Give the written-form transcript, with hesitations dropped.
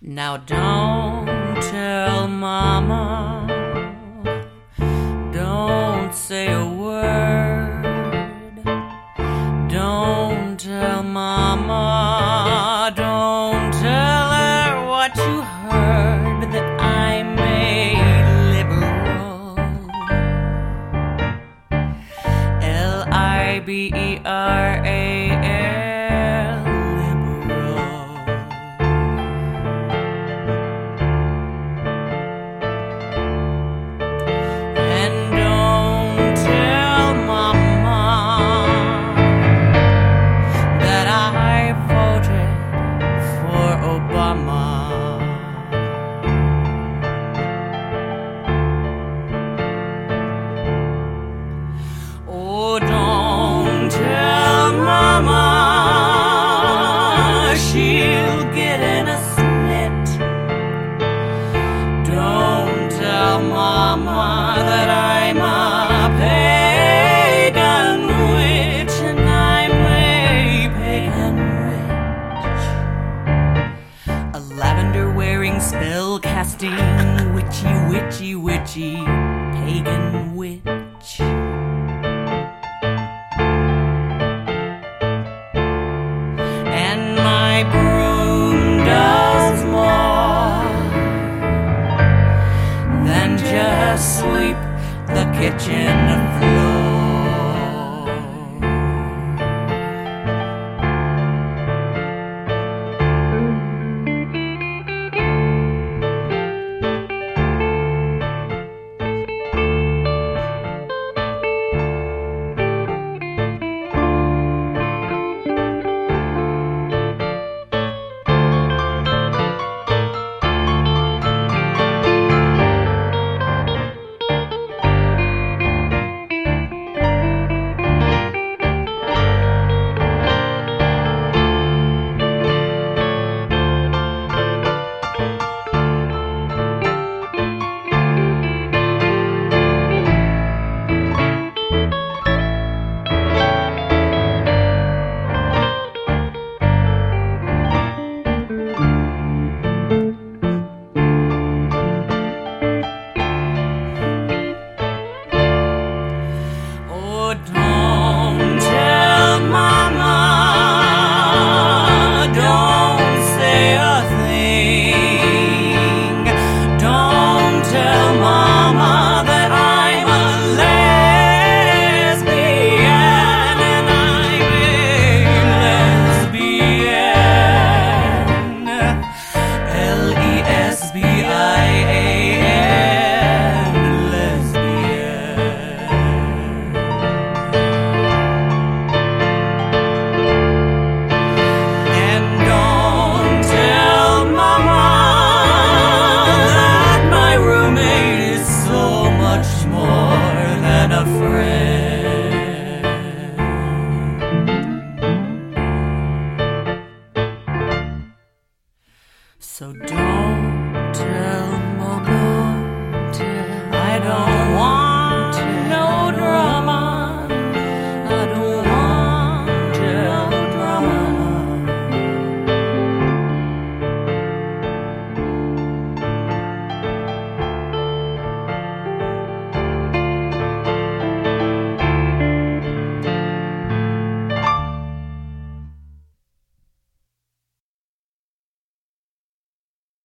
Now don't tell mama, don't say a word. Don't tell mama, don't tell her what you heard, that I'm a liberal. Liberal. And don't tell mama that I voted for Obama. Oh, don't tell mama, she'll get in a snit. Don't tell mama that I'm a pagan witch, and I'm a pagan witch. A lavender-wearing, spell-casting, witchy, witchy, witchy pagan witch. And my broom does more than just sweep the kitchen floor. Oh, don't tell mama, don't say a thing. Don't tell mama that I'm a lesbian, and I'm a lesbian. Lesbian, lesbian. And don't tell mama that my roommate is so much more than a friend.